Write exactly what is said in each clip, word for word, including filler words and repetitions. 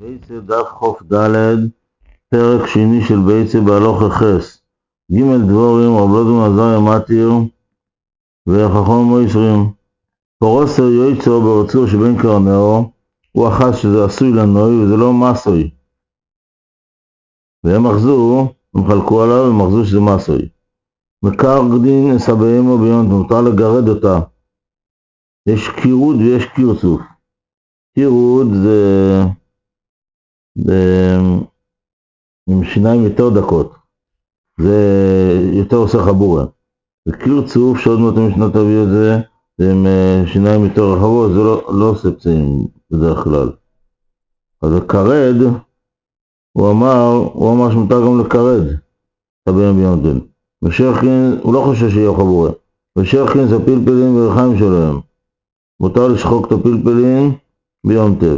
בייצה דף חוף ד' פרק שני של בייצה בהלוך החס ג' דבורים רב לוזון עזריה מתיר וחכום מויסרים פורסר יויצו ברצור שבין קרנאו הוא אחז שזה עשוי לנוי וזה לא מסוי והם אחזו, הם חלקו עליו והם אחזו שזה מסוי מקר גדין סביימו ביום מותר לגרד אותה. יש קירוד ויש קירצוף. קירוד זה עם שיניים יותר דקות, זה יותר עושה חבורה. וקירצוף שעוד מעט המשנה תביא את זה, זה עם שיניים יותר רחבות, זה לא, לא עושה פצעים בדרך כלל. אז הקרד, הוא אמר, הוא אמר שמותר גם לקרד סביימו ביום דין. ושרחין, הוא לא חושב שיהיה חבורה. ושרחין זה פלפלים ורחיים שלהם. מותר לשחוק את הפלפלים ביום טב.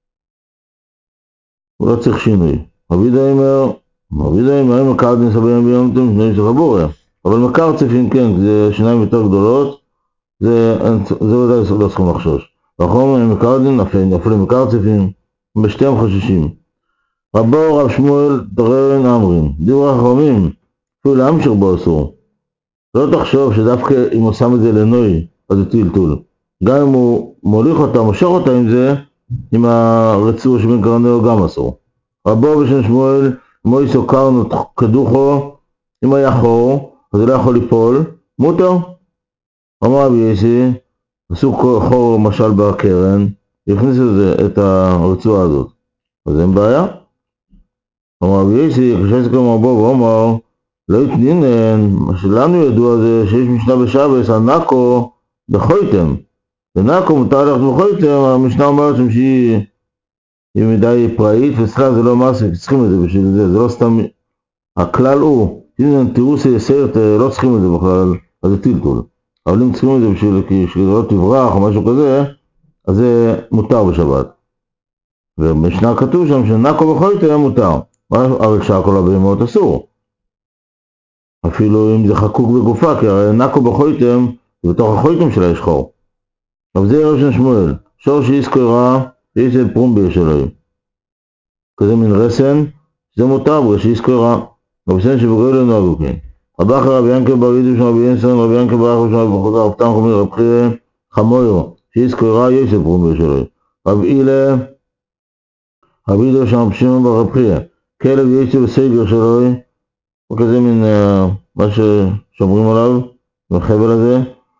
הוא לא צריך שינוי. אבידה אומר, אבידה אומר, אם מקר דין סביימו ביום טב, שינוי של חבורה. אבל מקר צפין כן, זה שיניים יותר גדולות, זה, זה ודאי לא צריכים לחשוש. ואחרון, אם מקר דין, אפילו מקר צפין, בשתיהם חוששים. רבו רב שמואל דררן אמרין, דיבור החכמים, אפילו להמשיך בו אסור. לא תחשוב שדווקא אם הוא שם את זה לנוי, אז זה טלטול. גם אם הוא מוליך אותה, מושך אותה עם זה, עם הרצור שבין קרנאו גם אסור. רבו בשם שמואל, מויסו קרנו קדוחו, אם היה חור, אז הוא לא יכול ליפול, מותר. אמר רבי יסי, עשו חור משל בקרן, הכניסו את הרצועה הזאת. אז אין בעיה. אמר רבי יסי, כשעסק כמו רבו ואומר, לא יתנינן, מה שלנו ידוע זה שיש משנה בשבס, הנקו בחויתם. ונקו מותר ללכת בחויתם, המשנה אומרת שהיא מדי פראית, וסליחה זה לא מספיק, צריכים את זה בשביל זה, זה לא סתם, הכלל הוא, תנינן תירוס יסרת, לא צריכים את זה בכלל, אז זה טלטול. אבל אם צריכים את זה בשביל, בשביל לא תברח או משהו כזה, אז זה מותר בשבת. ובמשנה כתוב שם שנקו בחויתם מותר, אבל שהכל הבהמות אסור. אפילו אם זה חקוק בגופה, כי הרי נקו בחויתם, ובתוך החויתם שלה יש חור. אבל זה ראשון שמואל, שור שיזכרה, יש את פרומבי שלו. כזה מין רסן, זה מותר, שיזכרה. רבסן שבגוי לא נוהגו כן. רבח רבי ינקל בר ידו שם רבי ינסון, רבי ינקל בר אחו שם בחוזה, רב תם חומר, רב חירה, חמוירו, שיזכרה, יש את פרומבי שלו. רב אילה, רב ידו שם פשימה ברב חירה. כלב יש בסגר שלו, וכזה מין מה ששומרים עליו, בחבל הזה.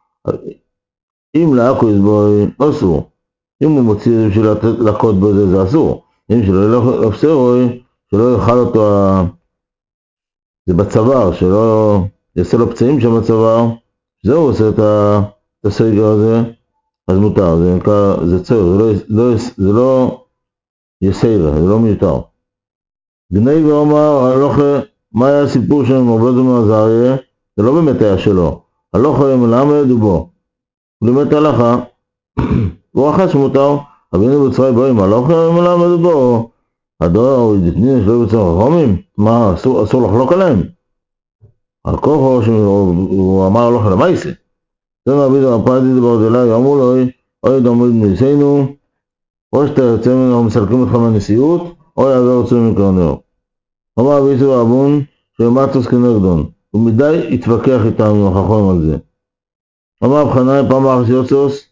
אם לעכו יסבוי, אסור. אם הוא מוציא את זה בשביל לקוד בזה, זה אסור. אם שלא יפסרוי, שלא יאכל אותו, זה בצוואר, שלא יעשה לו פצעים שם בצוואר, זהו עושה את הסגר הזה, אז מותר. זה נקרא, זה צור, זה לא, זה לא יסיירה, זה לא מיותר. גנאי ואומר, הלוכה, מה היה הסיפור שם עם רב לוזון עזריה? זה לא באמת היה שלו. הלוכה מלמד ובו. הוא לימד הלכה, הוא אחת שמותר, אבינו בצרי בואים, הלוכה מלמד ובו. הדור, ידתנין שלא יבצע חכמים, מה, אסור, אסור לחלוק עליהם? על כוחו, שהוא אמר הלוכה למייסה. זה נביד הפרדי דבר דלי, אמרו לו, אוי דמוד מניסינו, או שאתה יוצא ממנו ומסלקים אותך מהנשיאות, או יעבר יוצא מקרנאו. אמר אביסו רבון שמטוס כנגדון, ומדי התווכח איתם עם החכמים על זה. אמר הבחנאי פעם אחת יוצאוס,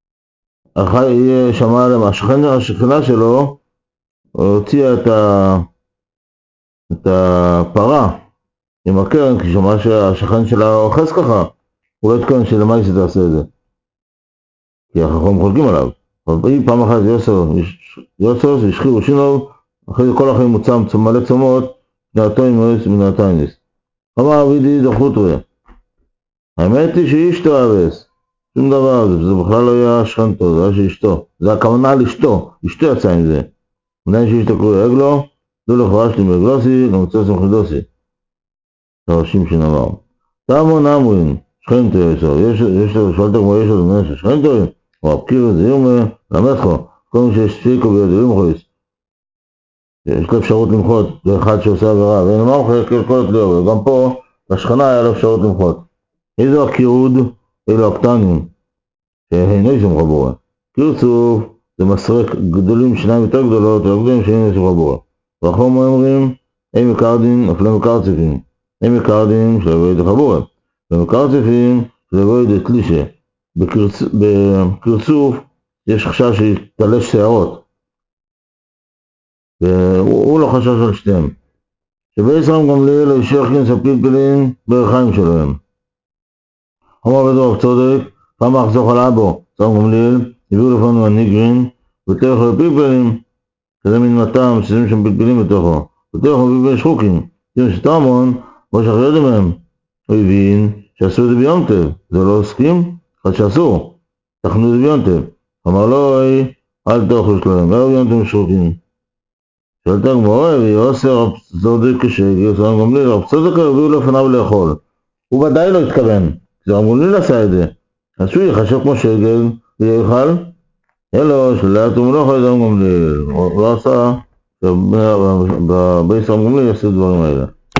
שמע עליהם, השכנה שלו הוציאה את, ה... את הפרה עם הקרן, כי שמע שהשכן שלה אוחז ככה, הוא לא התכוון שלמה היא תעשה את זה, כי החכמים חולקים עליו. אבל היא פעם אחת יוצאוס, השחירו שינו, אחרי זה כל החיים מוצא מלא צומות, דעתו עם מועץ מנעתייניס. אמר אבידי דחות רואה. האמת היא שאשתו אבס. שום דבר, זה, זה בכלל לא היה שכנתו, זה היה שאשתו. זה הכוונה על אשתו, אשתו יצא עם זה. מנהל שאשתו קרוי אגלו, דו לחברה שלי מאגלוסי, למוצא סמכידוסי. תרשים שנאמר. תאמון אמרין, שכנתו יסו, יש לו, שואלת כמו יש לו, מנהל שכנתו, או הפקיר את זה יומה, למדכו, כל מי שיש ספיקו בידו יומחויס. יש לו אפשרות למחות, זה אחד שעושה עבירה, ואין מה הוא חייב כל התלויה, וגם פה, בשכנה היה לו אפשרות למחות. איזו הקירוד, אלו הקטנים, שאינו שום חבורה. קירצוף, זה מסרק גדולים שניים יותר גדולות, והגדולים שנים יש רבוע. ואחרום אומרים, אין מקרדין, אפילו מקרציפים. אין מקרדין שלבוא את החבורה. ומקרציפים שלבוא את תלישה. בקרצוף יש חשש שיתלש שערות. והוא לא חשש על שתיהם. שבעצם גמליאל הישרקין ספילפילין ברחיים שלהם. אמר בדור צודק, פעם אחזוך על אבו, צום גמליאל, הביאו לפנו הניגרין, ותלכו לפילפלים, שזה מן מטעם, שזים שם פלפלים בתוכו, ותלכו פלפלים שחוקים, שזים שטרמון, כמו שאנחנו יודעים מהם. הוא הבין שעשו את זה ביונטב, זה לא הסכים, חד שעשו, תכנו את זה ביונטב. אמר לו, אל תאכלו שלהם, לא ביונטב שחוקים. שאלתה גמורה, ויוסר רב צודק כשגר, צום גמליאל, רב צודק הביאו לפניו לאכול. הוא ודאי לא התכוון, זה רב גמליאל עשה את זה. אז שהוא יחשב כמו שגל ויאכל, אלו שלאט הוא לא יכול לדעת גמליאל, הוא לא עשה, בבית רב גמליאל יעשו דברים האלה.